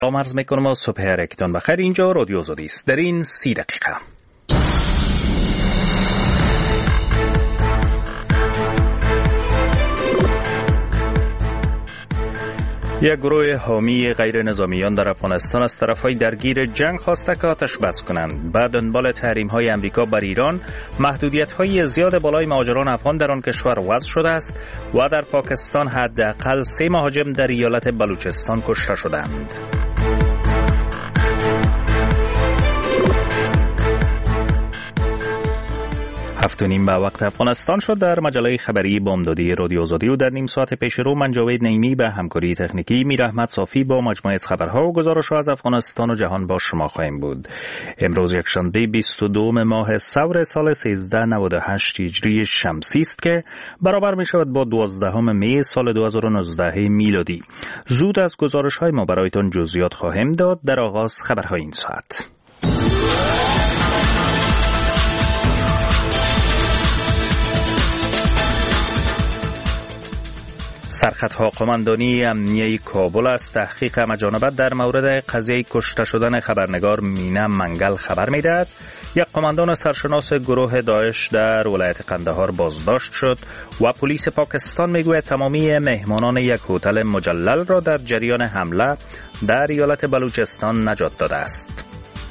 سلام عرض میکنم و صبح هر یکتان بخیر. اینجا رادیو آزادی است. در این 30 دقیقه یک گروه حامی غیر نظامیان در افغانستان از طرفهای درگیر جنگ خواسته که آتش بس کنند. بعد دنبال تحریم‌های امریکا بر ایران، محدودیت‌های زیاد بالای مهاجران افغان در آن کشور وضع شده است و در پاکستان حداقل 3 مهاجم در ایالت بلوچستان کشته شدند. 7:30 به وقت افغانستان شد. در مجله خبری بامدادی رادیو آزادی و در نیم ساعت پیش رو من جاوید نعیمی به همکاری تکنیکی میر احمد صافی با مجموعه خبرها و گزارش‌ها از افغانستان و جهان با شما خواهیم بود. امروز یکشنبه 22 ماه ثور سال 1398 هجری شمسی است که برابر می شود با 12 می سال 2019 میلادی. زود از گزارش‌های ما برایتان جزئیات خواهیم داد. در آغاز خبرهای این ساعت. سرخطها قماندانی امنیه کابل از تحقیق همه‌جانبه در مورد قضیه کشته شدن خبرنگار مینا منگل خبر می‌دهد. یک قماندان سرشناس گروه داعش در ولایت قندهار بازداشت شد و پلیس پاکستان میگوید تمامی مهمانان یک هتل مجلل را در جریان حمله در ایالت بلوچستان نجات داده است.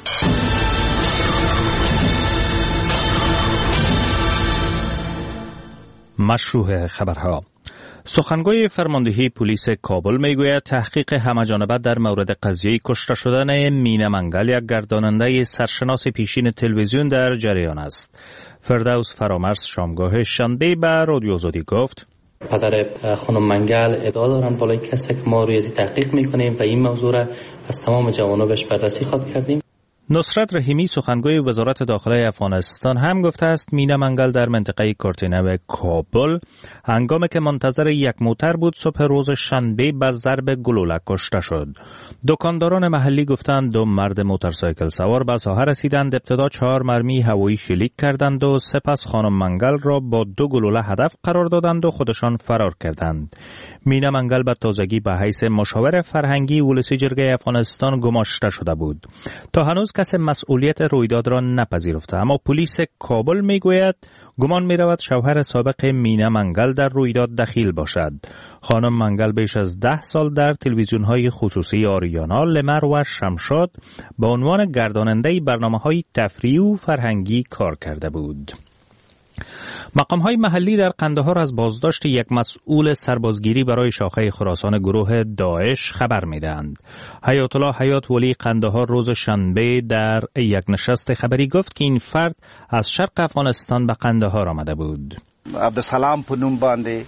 مشروع خبرها. سخنگوی فرماندهی پلیس کابل میگوید تحقیق همه‌جانبه در مورد قضیه کشته شدن مینا منگل، یک گرداننده سرشناس پیشین تلویزیون، در جریان است. فردوس فرامرز شامگاه شنبه به رادیو آزادی گفت: پدر خانم منگل ادعا دارند بالای کسی که ما روی تحقیق میکنیم و این موضوع را از تمام جوانبش بررسی خواهد کردیم. نصرت رحیمی سخنگوی وزارت داخله افغانستان هم گفته است مینا منگل در منطقه کورتینو کابل هنگامی که منتظر یک موتر بود صبح روز شنبه به ضرب گلوله کشته شد. دکانداران محلی گفتند 2 مرد موتورسایکل سوار به ساحه رسیدند، ابتدا 4 مرمی هوایی شلیک کردند و سپس خانم منگل را با 2 گلوله هدف قرار دادند و خودشان فرار کردند. مینا منگل به تازگی به حیث مشاور فرهنگی ولسی جرگه افغانستان گماشته شده بود. تا هنوز کسی مسئولیت رویداد را نپذیرفته، اما پلیس کابل میگوید گمان می‌رود شوهر سابق مینا منگل در رویداد دخیل باشد. خانم منگل بیش از 10 سال در تلویزیون‌های خصوصی آریانا، لمر و شمشاد به عنوان گرداننده برنامه‌های تفریحی و فرهنگی کار کرده بود. مقام‌های محلی در قندهار از بازداشت یک مسئول سربازگیری برای شاخه خراسان گروه داعش خبر می‌دهند. حیات الله حیات ولی قندهار روز شنبه در یک نشست خبری گفت که این فرد از شرق افغانستان به قندهار آمده بود. عبدالسلام په نوم باندې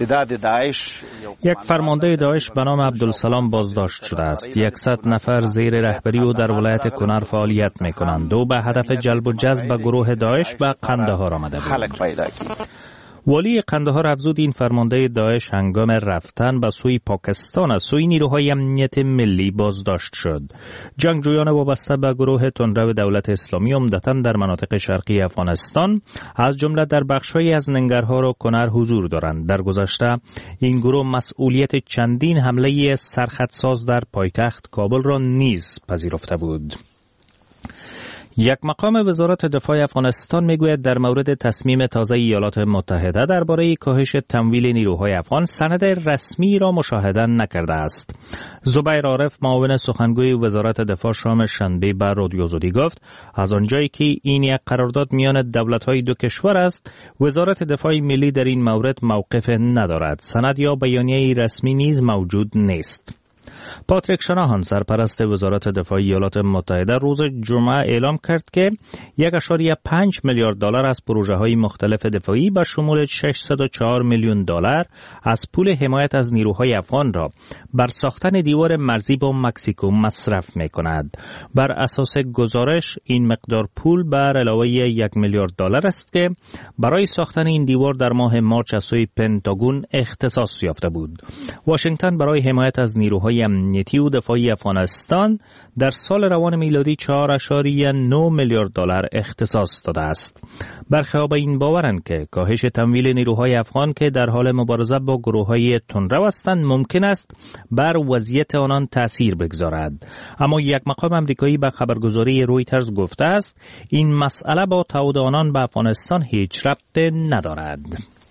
یک فرمانده داعش به نام عبدالسلام بازداشت شده است. 100 نفر زیر رهبری او در ولایت کنر فعالیت می‌کنند و به هدف جلب و جذب گروه داعش به قندهار آمده بود. ولی قندهار افزود این فرمانده داعش هنگام رفتن به سوی پاکستان از سوی نیروهای امنیت ملی بازداشت شد. جنگجویان وابسته به گروه تندرو دولت اسلامی عمدتاً در مناطق شرقی افغانستان از جمله در بخش‌هایی از ننگرهار و کنر حضور دارند. در گذشته این گروه مسئولیت چندین حمله سرخطساز در پایتخت کابل را نیز پذیرفته بود. یک مقام وزارت دفاع افغانستان میگوید در مورد تصمیم تازه ایالات متحده درباره کاهش تمویل نیروهای افغان سند رسمی را مشاهده نکرده است. زبیر عارف معاون سخنگوی وزارت دفاع شام شنبه به رادیو آزادی گفت از آنجایی که این یک قرارداد میان دولت‌های دو کشور است، وزارت دفاع ملی در این مورد موقف ندارد. سند یا بیانیه رسمی نیز موجود نیست. پاتریک شناهان سرپرست وزارت دفاع ایالات متحده روز جمعه اعلام کرد که 1.5 میلیارد دلار از پروژه‌های مختلف دفاعی به شمول 604 میلیون دلار از پول حمایت از نیروهای افغان را بر ساختن دیوار مرزی با مکزیکو مصرف می‌کند. بر اساس گزارش این مقدار پول بر علاوه 1 میلیارد دلار است که برای ساختن این دیوار در ماه مارس از سوی پنتاگون اختصاص یافته بود. واشنگتن برای حمایت از نیروهای نیروهای امنیتی و دفاعی افغانستان در سال روان میلادی 4.9 میلیارد دلار اختصاص داده است. برخی به این باورند که کاهش تمویل نیروهای افغان که در حال مبارزه با گروه‌های تندرو هستند ممکن است بر وضعیت آنان تأثیر بگذارد. اما یک مقام آمریکایی به خبرگزاری رویترز گفته است این مسئله با تعهد آنان به افغانستان هیچ ربط ندارد.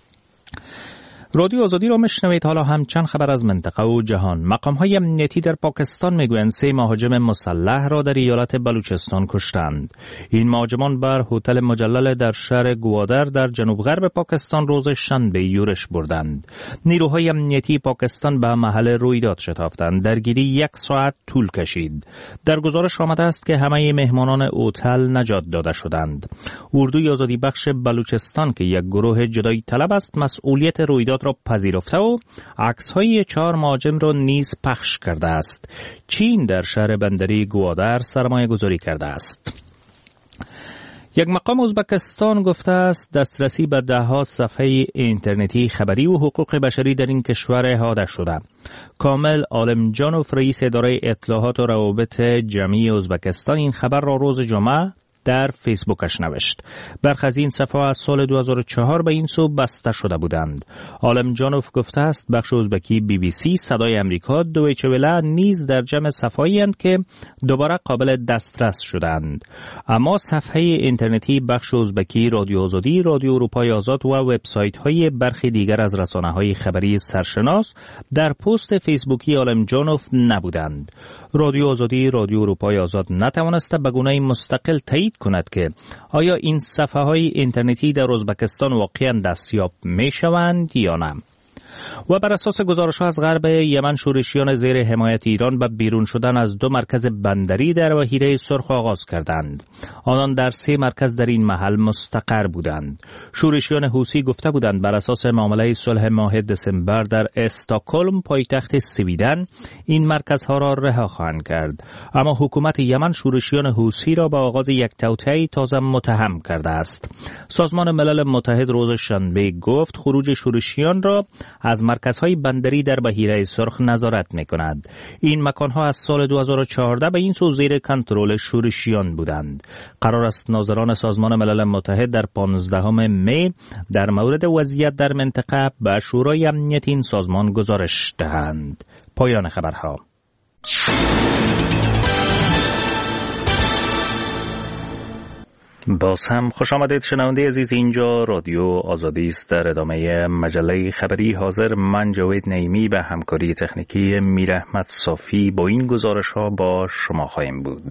رادیو آزادی را میشنوید. حالا هم چند خبر از منطقه و جهان. مقام‌های امنیتی در پاکستان میگویند 3 مهاجم مسلح را در ایالت بلوچستان کشتند. این مهاجمان بر هتل مجلل در شهر گوادر در جنوب غرب پاکستان روز شنبه یورش بردند. نیروهای امنیتی پاکستان به محل رویداد شتافتند. درگیری 1 ساعت طول کشید. در گزارش آمده است که همه مهمانان هتل نجات داده شدند. اردوی آزادی بخش بلوچستان که یک گروه جدایی طلب است مسئولیت رویداد را پذیرفته و عکس‌های 4 مهاجم را نیز پخش کرده است. چین در شهر بندری گوادر سرمایه‌گذاری کرده است. یک مقام ازبکستان گفته است دسترسی به ده‌ها صفحه اینترنتی خبری و حقوق بشری در این کشور احاطه شده. کامل عالمجانوف رئیس اداره اطلاعات و روابط جمعی ازبکستان این خبر را روز جمعه در فیسبوکش نوشت. برخی از این صفحه از سال 2004 به این سو بسته شده بودند. عالمجانوف گفته است بخش ازبکی BBC، صدای امریکا، دویچه وله نیز در جمع صفحه‌ای اند که دوباره قابل دسترس شدند. اما صفحه اینترنتی بخش ازبکی رادیو آزادی، رادیو اروپای آزاد و وبسایت‌های برخی دیگر از رسانه‌های خبری سرشناس در پست فیسبوکی عالمجانوف نبودند. رادیو آزادی، رادیو اروپای آزاد نتوانسته به گونه مستقل تایید کند که آیا این صفحه‌های اینترنتی در ازبکستان واقعاً دستیاب می‌شوند یا نه. و بر اساس گزارش‌ها از غرب یمن شورشیان زیر حمایت ایران به بیرون شدن از 2 مرکز بندری در بحیره سرخ آغاز کردند. آنان در 3 مرکز در این محل مستقر بودند. شورشیان حوثی گفته بودند بر اساس معامله صلح ماه دسامبر در استکهلم پایتخت سویدن این مرکزها را رها خواهند کرد. اما حکومت یمن شورشیان حوثی را به آغاز یک توطئه تازه متهم کرده است. سازمان ملل متحد روز شنبه گفت خروج شورشیان را از مرکزهای بندری در بحیره سرخ نظارت می‌کند. این مکانها از سال 2014 به این سو زیر کنترل شورشیان بودند. قرار است ناظران سازمان ملل متحد در 15 می در مورد وضعیت در منطقه به شورای امنیت این سازمان گزارش دهند. پایان خبرها. باز هم خوش آمدید شنونده عزیز. اینجا رادیو آزادی است. در ادامه مجله خبری حاضر من جاوید نعیمی به همکاری تکنیکی میر احمد صافی با این گزارش ها با شما خواهیم بود.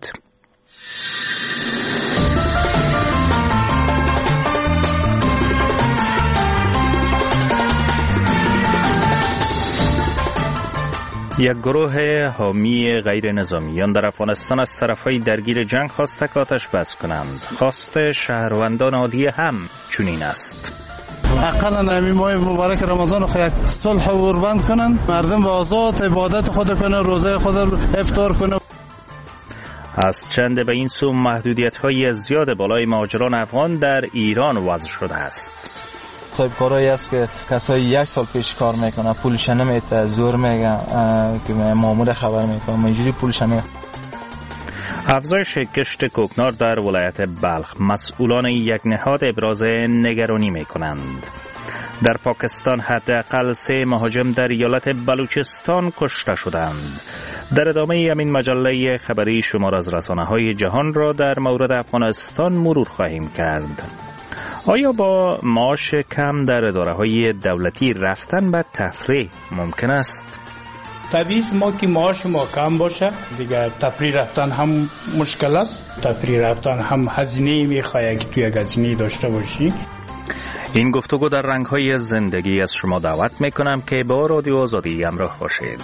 یک گروه حامی غیر نظامیان در افغانستان از طرفهای درگیر جنگ خواسته که آتش بس کنند. خواست شهروندان عادی هم چنین است. اقلا نمی ماه مبارک رمضان خو یک صلح و قربان کنن، مردم با آزاد عبادت خود کنه، روزه خود افطار کنه. از چند به این سو محدودیت‌های زیاد بالای مهاجران افغان در ایران وضع شده است. صاحب کارایی است که کسایی 1 سال پیش کار میکنه پولش نمیده، زور میگن که مامور خبر میکنه اینجوری پولش نمیده. افزایش کشت کوکنار در ولایت بلخ، مسئولان یک نهاد ابراز نگرانی میکنند. در پاکستان حداقل 3 مهاجم در ایالت بلوچستان کشته شدند. در ادامه همین مجله خبری شمار از رسانه‌های جهان را در مورد افغانستان مرور خواهیم کرد. آیا با معاش کم در اداره‌های دولتی رفتن به تفریح ممکن است؟ طبیعی ما که معاش ما کم باشه دیگه تفریح رفتن هم مشکل است. تفریح رفتن هم هزینه میخواد که توی یک هزینه داشته باشی. این گفتگو در رنگ‌های زندگی از شما دعوت میکنم که با رادیو آزادی همراه باشید.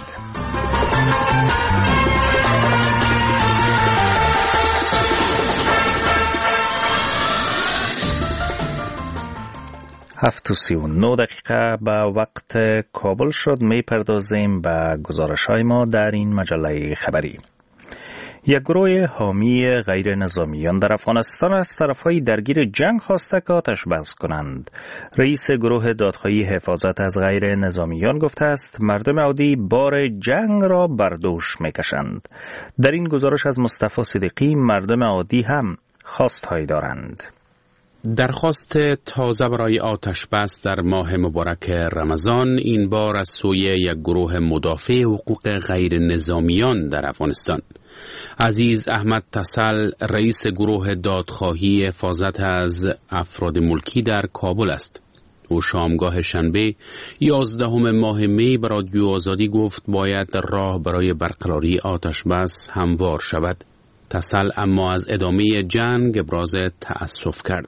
هفت و 39 دقیقه به وقت کابل شد. می پردازیم به گزارش های ما در این مجله خبری. یک گروه حامی غیر نظامیان در افغانستان از طرفهای درگیر جنگ خواسته که آتش بس کنند. رئیس گروه دادخواهی حفاظت از غیر نظامیان گفته است مردم عادی بار جنگ را بر دوش میکشند. در این گزارش از مصطفی صدیقی مردم عادی هم خواستهایی دارند. درخواست تازه برای آتش بس در ماه مبارک رمضان این بار از سوی یک گروه مدافع حقوق غیر نظامیان در افغانستان. عزیز احمد تسل رئیس گروه دادخواهی حفاظت از افراد ملکی در کابل است. او شامگاه شنبه 11 ماه می به رادیو آزادی گفت باید راه برای برقراری آتش بس هموار شود. تسل اما از ادامه جنگ ابراز تأسف کرد.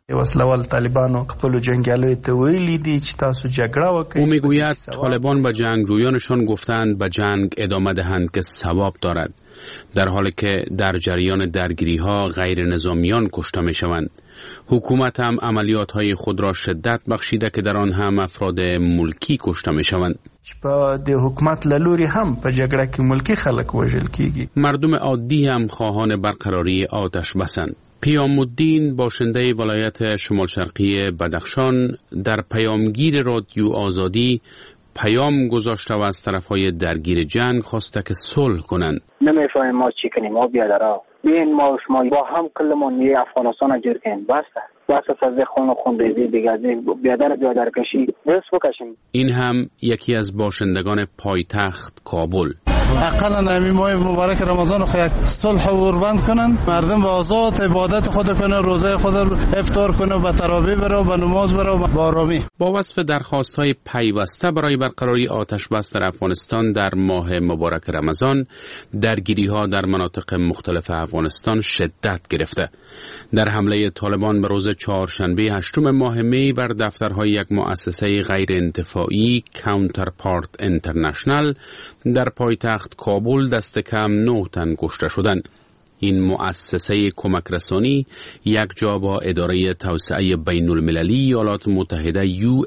او میگوید طالبان به جنگجویانشان گفتند به جنگ ادامه دهند که ثواب دارد، در حالی که در جریان درگیری ها غیر نظامیان کشته می شوند. حکومت هم عملیات های خود را شدت بخشیده که در آن هم افراد ملکی کشته می شوند. د حکومت لوري هم په جګړه کې ملکی خلک وژل کیږي. مردم عادی هم خواهان برقراری آتش بسند. پیام الدین باشنده ولایت شمال شرقی بدخشان در پیامگیر رادیو آزادی پیام گذاشته و از طرفهای درگیر جنگ خواسته که صلح کنند. نمیفهمیم ما چی کنیم، ما بیادرها بین ما شما با هم کلمون یه افغانستان جور کنیم. بس از خون ریزی دیگه بیادر کشی درست بکشیم. این هم یکی از باشندگان پایتخت کابل. اقلا نمی ماه مبارک رمضان رو یک صلح و قربان کنن، مردم با آزاد عبادت خود کنه، روزه خود افطار کنه، به تراویح بره، به نماز بره، با آرامی. با وصف درخواست‌های پیوسته برای برقراری آتش بس در افغانستان در ماه مبارک رمضان، درگیری‌ها در مناطق مختلف افغانستان شدت گرفته. در حمله طالبان به روز چهارشنبه 8 ماه می بر دفترهای یک مؤسسه غیر انتفاعی کانترپارت اینترنشنال در پایتخت کابل دست کم 9 تن کشته شدند. این مؤسسه کمک رسانی یک جا با اداره توسعه بین المللی ایالات متحده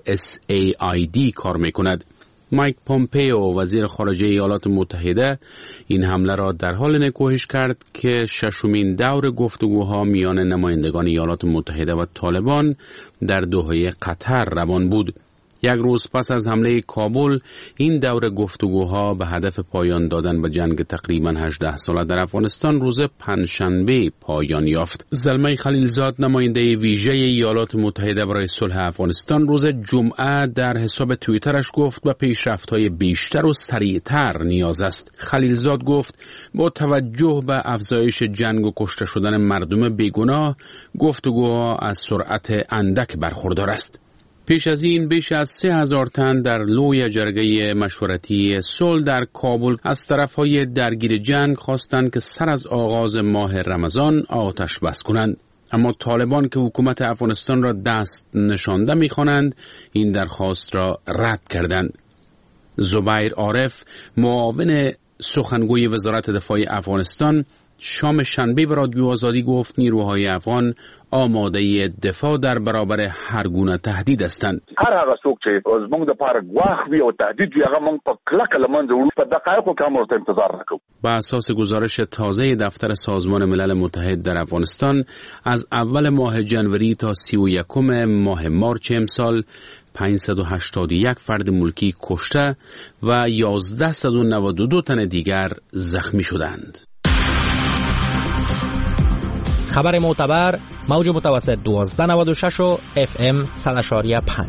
USAID کار میکند. مایک پومپیو وزیر خارجه ایالات متحده این حمله را در حال نکوهش کرد که ششمین دور گفتگوها میان نمایندگان ایالات متحده و طالبان در دوحه قطر روان بود. یک روز پس از حمله کابل این دور گفتگوها به هدف پایان دادن به جنگ تقریباً 18 ساله در افغانستان روز پنجشنبه پایان یافت. زلمه خلیلزاد نماینده ویژه ایالات متحده برای صلح افغانستان روز جمعه در حساب توییترش گفت به پیشرفت‌های بیشتر و سریعتر نیاز است. خلیلزاد گفت با توجه به افزایش جنگ و کشته شدن مردم بیگناه گفتگوها از سرعت اندک برخوردار است. پیش از این بیش از 3000 تن در لوی جرگه مشورتی صلح در کابل از طرفهای درگیر جنگ خواستند که سر از آغاز ماه رمضان آتش بس کنند. اما طالبان که حکومت افغانستان را دست نشانده می‌خوانند این درخواست را رد کردند. زبیر عارف معاون سخنگوی وزارت دفاع افغانستان شام شنبه به رادیو آزادی گفت نیروهای افغان آماده دفاع در برابر هر گونه تهدید هستند. هر هغه څوک چې زموږ د پاره ګواښ وي او تهدید وي هغه موږ په کلکه له منځه وړو، په دقایقو کې هم ورته انتظار نکوو. بر اساس گزارش تازه دفتر سازمان ملل متحد در افغانستان از اول ماه جنوری تا 31 ماه مارچ امسال 581 فرد ملکی کشته و 1192 تن دیگر زخمی شدند. خبر معتبر موج متوسط 1296 و FM 100.5.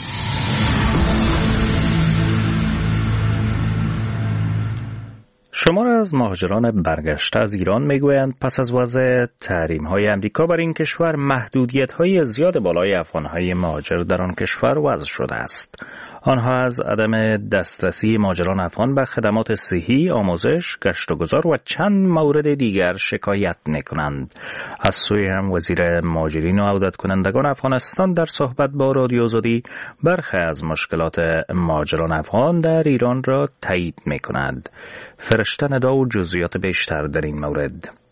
شمار از مهاجران برگشته از ایران میگویند پس از وضع تحریم‌های امریکا بر این کشور محدودیت‌های زیاد بالای افغان‌های مهاجر در آن کشور وضع شده است. آنها از عدم دسترسی مهاجران افغان به خدمات صحی، آموزش، گشت و گذار و چند مورد دیگر شکایت می‌کنند. از سوی هم وزیر مهاجرین و عودت کنندگان افغانستان در صحبت با رادیو آزادی برخی از مشکلات مهاجران افغان در ایران را تایید می‌کند. فرشته ندا و جزئیات بیشتر در این مورد.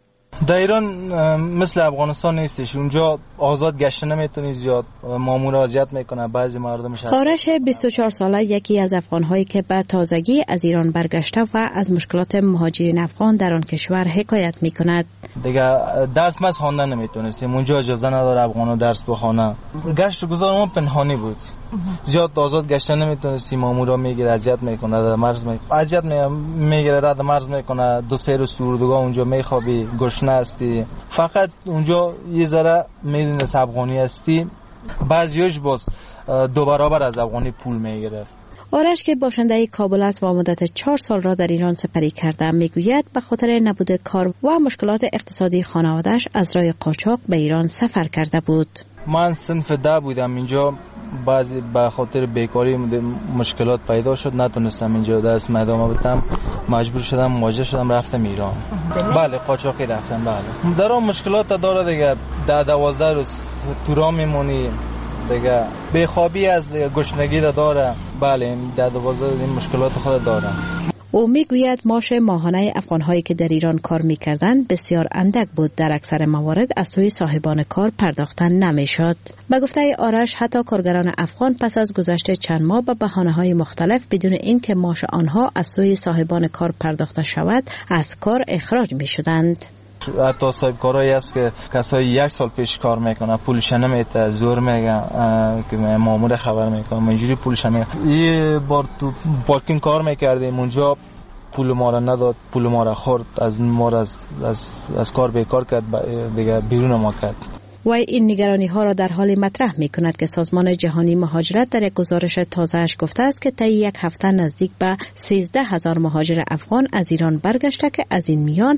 در ایران مثل افغانستان نیستش، اونجا آزاد گشت نمیتونی، زیاد مامور اذیت میکنه بعضی مردمش. آرش 24 ساله یکی از افغان‌هایی که به تازگی از ایران برگشته و از مشکلات مهاجرین افغان در آن کشور حکایت میکند. دیگه درس مس خواندن نمیتونستیم، اونجا اجازه نداره افغانو درس بخونه. گشت گذارمون پنهانی بود، زیاد آزاد گشت نمیتونستیم، مامورا میگیره اذیت میکنه، در مرز اذیت میگیره، رد مرز میکنه، 2-3 روز سوردگاه اونجا میخوابی، گشنه هستی، فقط اونجا یه ذره میدونی افغانی هستی، بعضیش باز 2 برابر از افغانی پول میگرفت. آرش که باشنده کابل است و مدت 4 سال را در ایران سپری کرده میگوید به خاطر نبود کار و مشکلات اقتصادی خانواده‌اش از راه قاچاق به ایران سفر کرده بود. من صنف 10 بودم اینجا، بعضی به خاطر بیکاری مشکلات پیدا شد، نتونستم اینجا درس ادامه بدم، مجبور شدم مهاجر شدم رفتم ایران. بله قاچاقی رفتم. بله در اون مشکلات داره دیگه، 10-12 روز تو راه میمونی دیگه، بیخوابی از گشنگی را داره. بله 10-12 این مشکلات خود داره. او میگوید معاش ماهانه افغان‌هایی که در ایران کار می‌کردند بسیار اندک بود، در اکثر موارد از سوی صاحبان کار پرداختن نمی‌شد. به گفته آرش حتی کارگران افغان پس از گذشت چند ماه به بهانه‌های مختلف بدون اینکه معاش آنها از سوی صاحبان کار پرداخته شود از کار اخراج می‌شدند. حتی صاحب کارایی هست که کسایی 1 سال پیش کار میکنه، پولش نمیده، زور میگه که مامور خبر میکنه، اینجوری پولش نمیده. یه بار تو پارکینگ کار میکردیم، اونجا پول ما را نداد، پول ما را خورد، از ما را از کار بیکار کرد، دیگه بیرون ما کرد. وی این نگرانی ها را در حالی مطرح می کند که سازمان جهانی مهاجرت در یک گزارش تازه‌اش گفته است که طی 1 هفته نزدیک به 13,000 مهاجر افغان از ایران برگشته که از این میان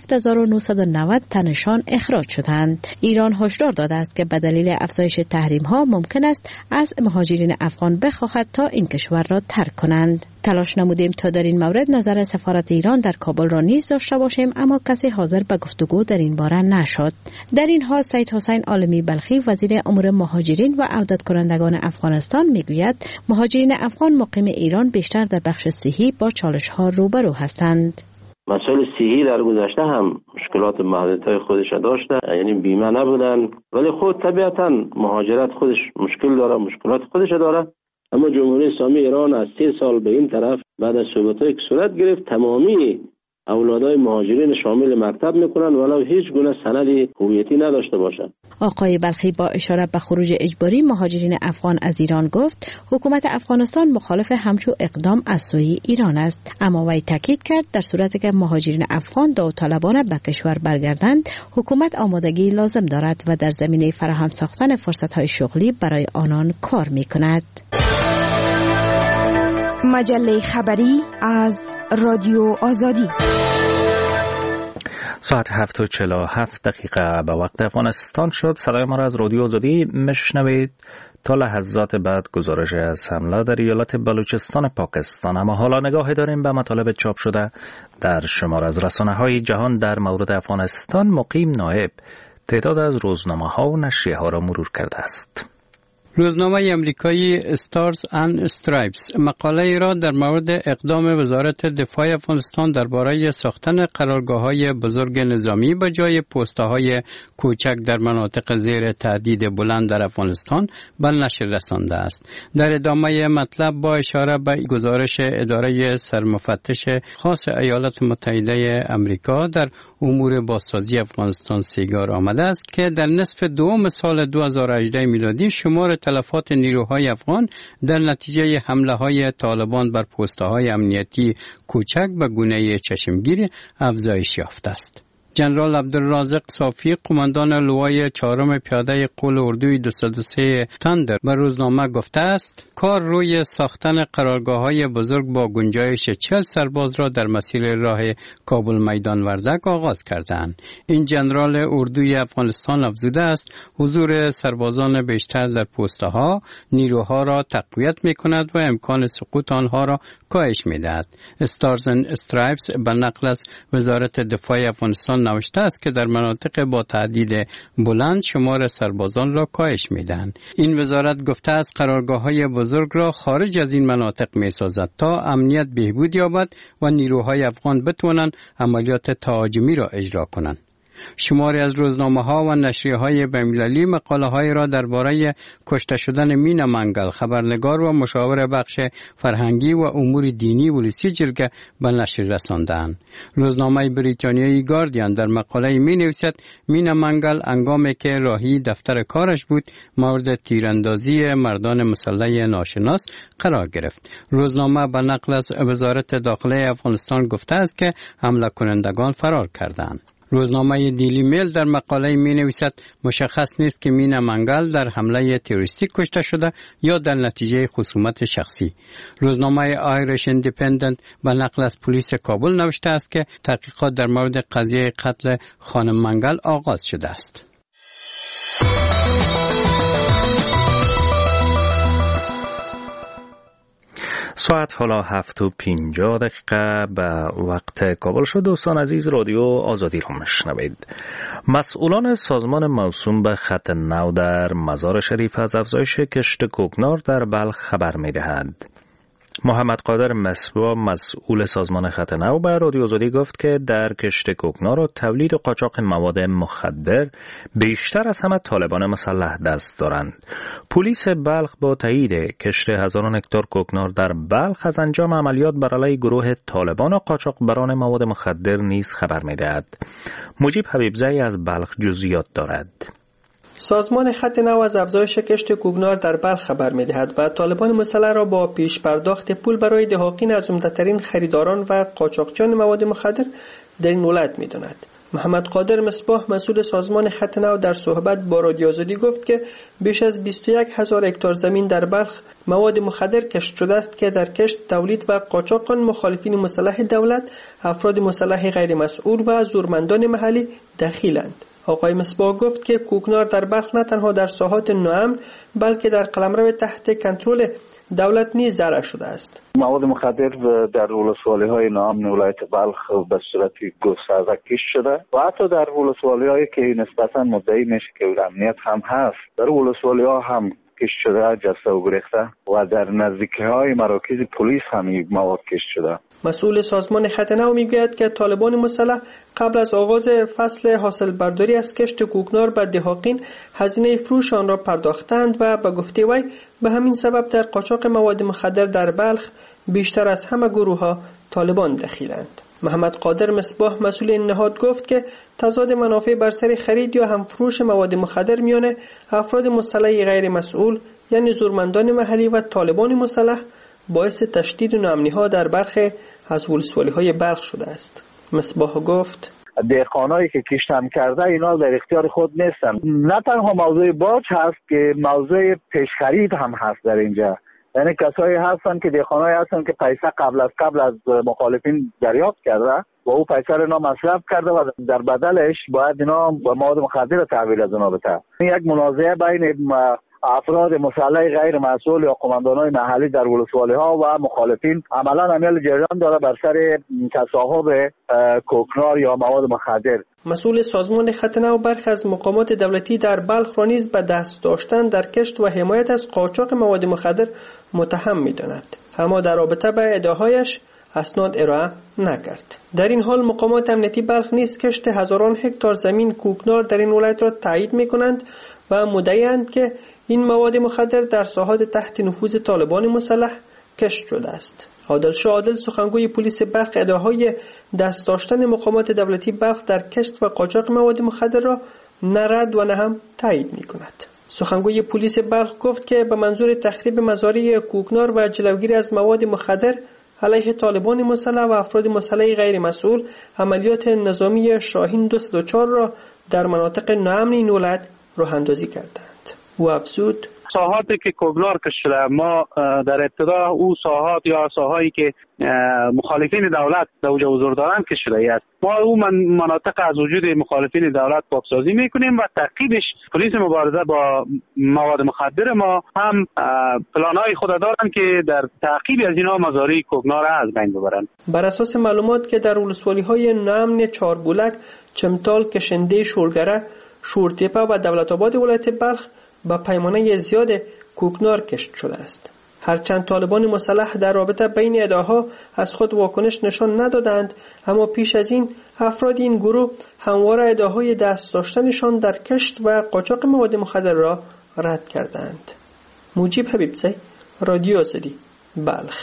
7,990 تنشان اخراج شدند. ایران هشدار داده است که به دلیل افزایش تحریم ها ممکن است از مهاجرین افغان بخواهد تا این کشور را ترک کنند. تلاش نمودیم تا در این مورد نظر سفارت ایران در کابل را نیز داشته باشیم، اما کسی حاضر به گفتگو در این باره نشد. در این حال سید حسین عالمی بلخی وزیر امور مهاجرین و عودت کنندگان افغانستان میگوید مهاجرین افغان مقیم ایران بیشتر در بخش صحی با چالش ها روبرو هستند. مسائل صحی در گذشته هم مشکلات محدودیت‌های خودش داشته، یعنی بیمه نبودن، ولی خود طبیعتاً مهاجرت خودش مشکل داره، مشکلات خودش داره. اما جمهوری اسلامی ایران از 3 سال به این طرف بعد از صحبت‌هایی که صورت گرفت تمامی اولادای مهاجرین شامل مکتب میکنن ولو هیچ گونه سند هویتی نداشته باشند. آقای بلخی با اشاره به خروج اجباری مهاجرین افغان از ایران گفت حکومت افغانستان مخالف همچو اقدام از سوی ایران است، اما وی تاکید کرد در صورتی که مهاجرین افغان داوطلبانه به کشور برگردند حکومت آمادگی لازم دارد و در زمینه فراهم ساختن فرصت‌های شغلی برای آنان کار می‌کند. مجله خبری از رادیو آزادی. ساعت 7:47 به وقت افغانستان شد. صدای ما را از رادیو آزادی میشنوید. تا لحظات بعد گزارش از حمله در ایالت بلوچستان پاکستان. اما حالا نگاهی داریم به مطالب چاپ شده در شمار از رسانه‌های جهان در مورد افغانستان. مقیم نایب تعداد از روزنامه‌ها و نشریه‌ها را مرور کرده است. روزنامه امریکایی استارز اند استرایپس مقاله ای را در مورد اقدام وزارت دفاع افغانستان درباره ساختن قرارگاه‌های بزرگ نظامی به جای پست‌های کوچک در مناطق زیر تهدید بلند در افغانستان به نشر رسانده است. در ادامه مطلب با اشاره به گزارش اداره سرمفتش خاص ایالات متحده امریکا در امور بازسازی افغانستان سیگار آمده است که در نصف دوم سال 2018 میلادی شمار تلفات نیروهای افغان در نتیجه حمله‌های طالبان بر پست‌های امنیتی کوچک به گونه چشمگیر افزایش یافته است. جنرال عبدالرازق صافی قماندان لوای 4 پیاده قول اردوی 203 تندر به روزنامه گفته است کار روی ساختن قرارگاه‌های بزرگ با گنجایش 40 سرباز را در مسیر راه کابل میدان وردک آغاز کردند. این جنرال اردوی افغانستان افزوده است حضور سربازان بیشتر در پست‌ها نیروها را تقویت می‌کند و امکان سقوط آنها را کاهش می‌دهد. استارز اند استرایپس به نقل از وزارت دفاع افغانستان نوشته است که در مناطق با تهدید بلند شمار سربازان را کاهش می‌دهند. این وزارت گفته است قرارگاه‌های بزرگ را خارج از این مناطق می‌سازد تا امنیت بهبود یابد و نیروهای افغان بتوانند عملیات تهاجمی را اجرا کنند. شماری از روزنامه‌ها و نشریه‌های بین‌المللی مقاله‌های را درباره کشته شدن مینا منگل، خبرنگار و مشاور بخش فرهنگی و امور دینی ولسی جرگه به نشر رساندند. روزنامه بریتانیایی گاردین در مقاله می‌نویسد مینا منگل هنگامی که راهی دفتر کارش بود مورد تیراندازی مردان مسلح ناشناس قرار گرفت. روزنامه به نقل از وزارت داخله افغانستان گفته است که حمله کنندگان فرار کردند. روزنامه دیلی میل در مقاله می نویسد مشخص نیست که مینا منگل در حمله تروریستی کشته شده یا در نتیجه خصومت شخصی. روزنامه آیریش ایندیپندنت به نقل از پلیس کابل نوشته است که تحقیقات در مورد قضیه قتل خانم منگل آغاز شده است. ساعت حالا 7:50 به وقت کابل شد. دوستان عزیز، رادیو آزادی رو میشنوید. مسئولان سازمان موسوم به خط نو در مزار شریف از افزایش کشت کوکنار در بلخ خبر میدهند. محمد قادر مصباح مسئول سازمان خط نو به رادیو آزادی گفت که در کشت کوکنار و تولید و قاچاق مواد مخدر بیشتر از همه طالبان مسلح دست دارند. پلیس بلخ با تایید کشت هزاران هکتار کوکنار در بلخ از انجام عملیات بر علیه گروه طالبان و قاچاقبران مواد مخدر نیز خبر می‌دهد. مجیب حبیبزئی از بلخ جزئیات دارد. سازمان خط نو از افزایش کشت کوکنار در بلخ خبر می‌دهد و طالبان مسلح را با پیش پرداخت پول برای دهاقین از عمده‌ترین خریداران و قاچاقچیان مواد مخدر در این ولایت می‌داند. محمد قادر مصباح مسئول سازمان خط نو در صحبت با رادیو آزادی گفت که بیش از 21,000 هکتار زمین در بلخ مواد مخدر کشت شده است که در کشت، تولید و قاچاق آن مخالفین مسلح دولت، افراد مسلح غیر مسئول و زورمندان محلی دخیلند. آقای مصباح گفت که کوکنار در بلخ نه تنها در ساحات ناامن بلکه در قلمرو تحت کنترل دولت نیز ذرع شده است. مواد مخدر در ولسوالی‌های ناامن ولایت بلخ به صورت گسترده کشت شده و حتی در ولسوالی‌هایی که نسبتاً مدعی میشه که امنیت هم هست، در ولسوالی‌ها هم کشت شده، جسته و گریخته و در نزدیکی‌های مراکز پلیس هم این مواد کشت شده. مسئول سازمان خط نو میگوید که طالبان مسلح قبل از آغاز فصل حاصل برداری از کشت کوکنار به دهاقین هزینه فروش آن را پرداختند و به گفته وی به همین سبب در قاچاق مواد مخدر در بلخ بیشتر از همه گروه‌ها طالبان دخیلند. محمد قادر مصباح مسئول این نهاد گفت که تضاد منافع بر سر خرید یا هم فروش مواد مخدر میان افراد مسلح غیر مسئول یعنی زورمندان محلی و طالبان مسلح باعث تشدید ناامنی‌ها در برخی از ولسوالی‌های بلخ شده است. مصباح گفت دهقانایی که کشتم کرده اینا در اختیار خود نیستن. نه تنها موضوع باج هست که موضوع پیش خرید هم هست در اینجا. یعنی کسایی هستن که دهقانایی هستن که پیسه قبل از مخالفین دریافت کرده و او پیسه را اینا مصرف کرده و در بدلش باید اینا مواد مخدر تحویل از اونا بده. یک منازعه بین افراد مسلح غیر مسئول یا قماندانای محلی در ولسوالی‌ها و مخالفین عملاً عمل جریان داره بر سر تصاحب کوکنار یا مواد مخدر. مسئول سازمان خط نو برخی از مقامات دولتی در بلخ را نیز به دست داشتن در کشت و حمایت از قاچاق مواد مخدر متهم می‌داند، اما در رابطه به ادعاهایش اسناد ارائه نکرد. در این حال مقامات امنیتی بلخ نیز کشت هزاران هکتار زمین کوکنار در این ولایت را تایید می‌کنند و مدعی‌اند که این مواد مخدر در ساحات تحت نفوذ طالبان مسلح کشت شده است. عادل شاه سخنگوی پلیس بلخ ادعاهای دست داشتن مقامات دولتی بلخ در کشت و قاچاق مواد مخدر را نه رد و نه هم تایید می‌کند. سخنگوی پلیس بلخ گفت که به منظور تخریب مزارع کوکنار و جلوگیری از مواد مخدر علیه طالبان مسلح و افراد مسلح غیر مسئول عملیات نظامی شاهین 204 را در مناطق ناامن این ولایت راه اندازی کردند. و افزود ساحاتی که کوکنار کشت شده ما در ابتدا او ساحات یا ساحایی که مخالفین دولت در اوج حضور دارند کشت شده است. ما او مناطق از وجود مخالفین دولت پاکسازی میکنیم و تعقیبش پلیس مبارزه با مواد مخدر ما هم پلانهای خود دارند که در تعقیب از اینها مزارع کوکنار از بین ببرند. بر اساس معلومات که در ولسوالی‌های ناامن چاربولک، چمتال، کشنده، شورگره، شورتپه و دولت آباد ولایت بلخ با پیمانه زیاد کوکنار کشت شده است. هرچند طالبان مسلح در رابطه بین ادعاها از خود واکنش نشان ندادند، اما پیش از این افراد این گروه همواره ادعاهای دست داشتنشان در کشت و قاچاق مواد مخدر را رد کردند. مجیب حبیبزی، رادیو آزادی، بلخ.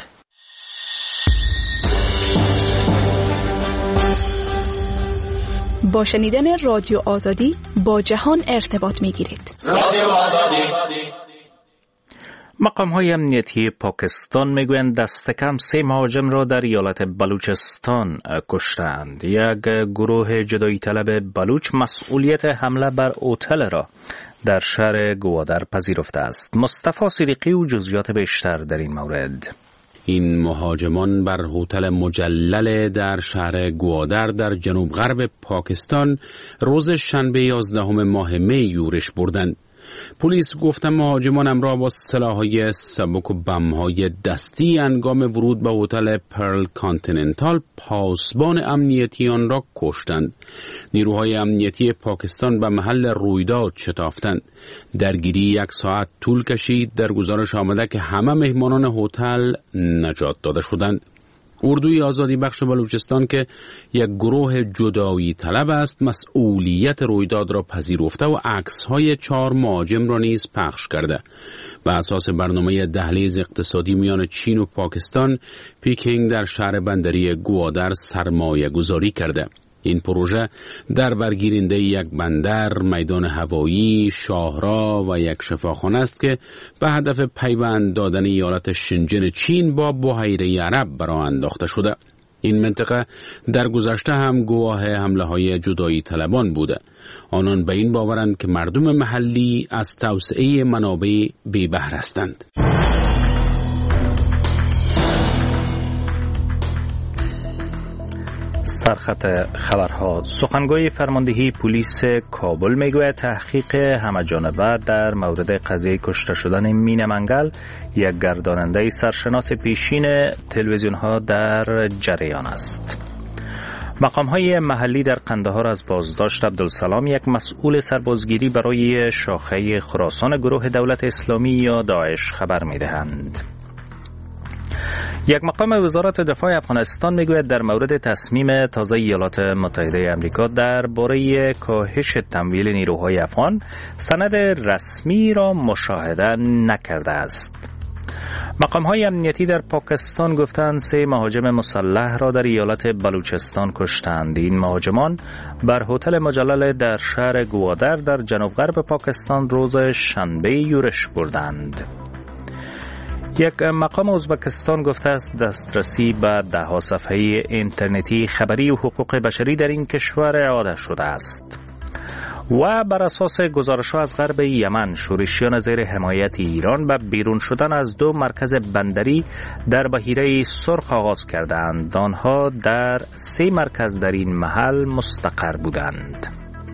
با شنیدن رادیو آزادی با جهان ارتباط می‌گیرید. رادیو آزادی. مقام‌های امنیتی پاکستان میگویند دست کم 3 مهاجم را در ایالت بلوچستان کشتند. یک گروه جدایی طلب بلوچ مسئولیت حمله بر هتل را در شهر گوادر پذیرفته است. مصطفی صدیقی و جزئیات بیشتر در این مورد. این مهاجمان بر هتل مجلل در شهر گوادر در جنوب غرب پاکستان روز شنبه 11 ماه می یورش بردند. پلیس گفت مهاجمان همراه با سلاح‌های سبک و بم‌های دستی هنگام ورود به هتل پرل کانتیننتال پاسبان امنیتی آن را کشتند. نیروهای امنیتی پاکستان به محل رویداد شتافتند. درگیری 1 ساعت طول کشید. در گزارش آمده که همه مهمانان هتل نجات داده شدند. اردوی آزادی بخش بلوچستان که یک گروه جدایی طلب است مسئولیت رویداد را پذیرفته و عکس‌های 4 مهاجم را نیز پخش کرده. بر اساس برنامه دهلیز اقتصادی میان چین و پاکستان، پیکینگ در شهر بندری گوادر سرمایه گذاری کرده. این پروژه در برگیرنده یک بندر، میدان هوایی، شاهراه و یک شفاخانه است که به هدف پیوند دادن ایالت شنجن چین با بحیره عرب برآ انداخته شده. این منطقه در گذشته هم گواه حمله‌های جدایی طلبان بوده. آنان به این باورند که مردم محلی از توسعه منابع بی بهره هستند. سرخط خبرها. سخنگوی فرماندهی پلیس کابل میگوید تحقیق همه‌جانبه در مورد قضیه کشته شدن مین منگل، یک گرداننده سرشناس پیشین تلویزیون ها، در جریان است. مقام‌های محلی در قندهار از بازداشت عبدالسلام، یک مسئول سربازگیری برای شاخه خراسان گروه دولت اسلامی یا داعش، خبر می‌دهند. یک مقام وزارت دفاع افغانستان میگوید در مورد تصمیم تازه ایالات متحده آمریکا درباره کاهش تمویل نیروهای افغان سند رسمی را مشاهده نکرده است. مقام‌های امنیتی در پاکستان گفتند 3 مهاجم مسلح را در ایالت بلوچستان کشتند. این مهاجمان بر هتل مجلل در شهر گوادر در جنوب غرب پاکستان روز شنبه یورش بردند. یک مقام ازبکستان گفته است دسترسی به 10 صفحه اینترنتی خبری و حقوق بشری در این کشور اعاده شده است. و بر اساس گزارش‌ها از غرب یمن، شورشیان زیر حمایت ایران به بیرون شدن از 2 مرکز بندری در بحیره سرخ آغاز کردند. آنها در 3 مرکز در این محل مستقر بودند.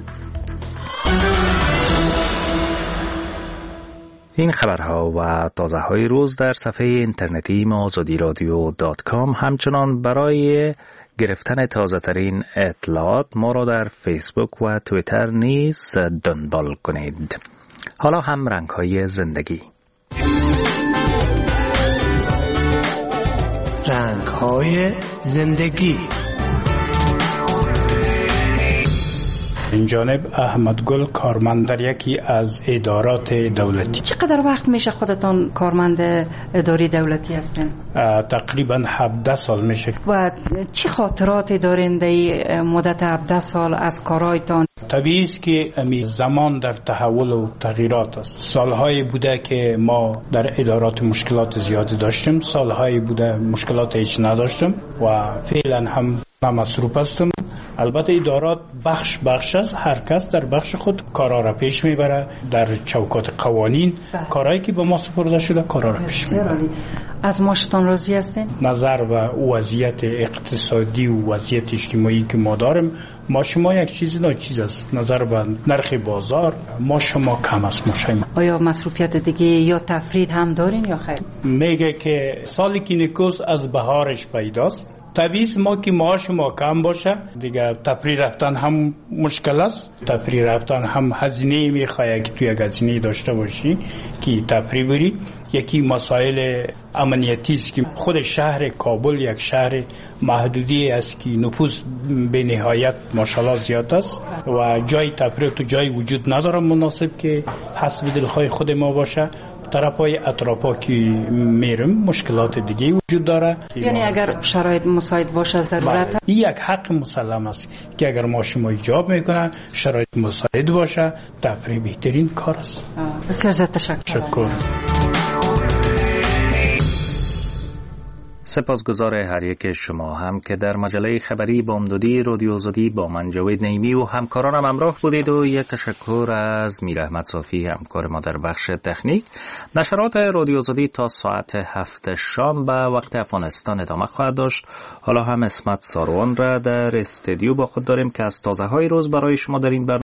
این خبرها و تازه‌های روز در صفحه اینترنتی azadiradio.com. همچنان برای گرفتن تازه‌ترین اطلاعات ما را در فیسبوک و توییتر نیز دنبال کنید. حالا هم رنگ‌های زندگی. رنگ‌های زندگی. این جانب احمد گل کارمند در یکی از ادارات دولتی. چقدر وقت میشه خودتان کارمند اداره دولتی هستین؟ تقریبا 17 سال میشه. و چه خاطراتی دارین در مدت 17 سال از کارایتان؟ طبیعی است که زمان در تحول و تغییرات است. سالهایی بوده که ما در ادارات مشکلات زیادی داشتیم، سالهایی بوده مشکلات هیچ نداشتیم و فعلا هم مصروف هستم. البته ادارات بخش است، هر کس در بخش خود کارا را پیش میبره در چوکات قوانین. کارهایی که به ما سپرده شده کارا را پیش میبره. از معاشتان راضی هستین؟ نظر و وضعیت اقتصادی و وضعیت اجتماعی که ما داریم، ما شما یک چیزی ناچیز است. نظر به نرخ بازار ما شما کم است. آیا مصروفیت دیگه یا تفرید هم دارین یا خیر؟ میگه که سالی که نیکوست از بهارش پیداست. طبیعی ما که معاش ما کم باشه دیگه تفریح رفتن هم مشکل است. تفریح رفتن هم هزینه میخواد که توی یک هزینه داشته باشی که تفریح بری. یکی مسائل امنیتی است که خود شهر کابل یک شهر محدودی است که نفوذ به نهایت ماشاءالله زیاد است و جای تفریح تو جای وجود نداره مناسب که حسب دلخواه خود ما باشه. طرفای اطرافا که میرم مشکلات دیگه وجود داره. یعنی اگر شرایط مساعد باشه ضرورت یک حق مسلم است که اگر ما شما ایجاب میکنن شرایط مساعد باشه تفریح بهترین کار است. بسیار زیاد تشکر. سپاسگزار هر یک شما هم که در مجله خبری بامدادی رادیو آزادی با من جاوید نعیمی و همکارانم همراه بودید و یک تشکر از میر احمد صافی همکار ما در بخش تکنیک. نشرات رادیو آزادی تا ساعت 7 شام به وقت افغانستان ادامه خواهد داشت. حالا هم اسمت ساروان را در استودیو با خود داریم که از تازه های روز برای شما در این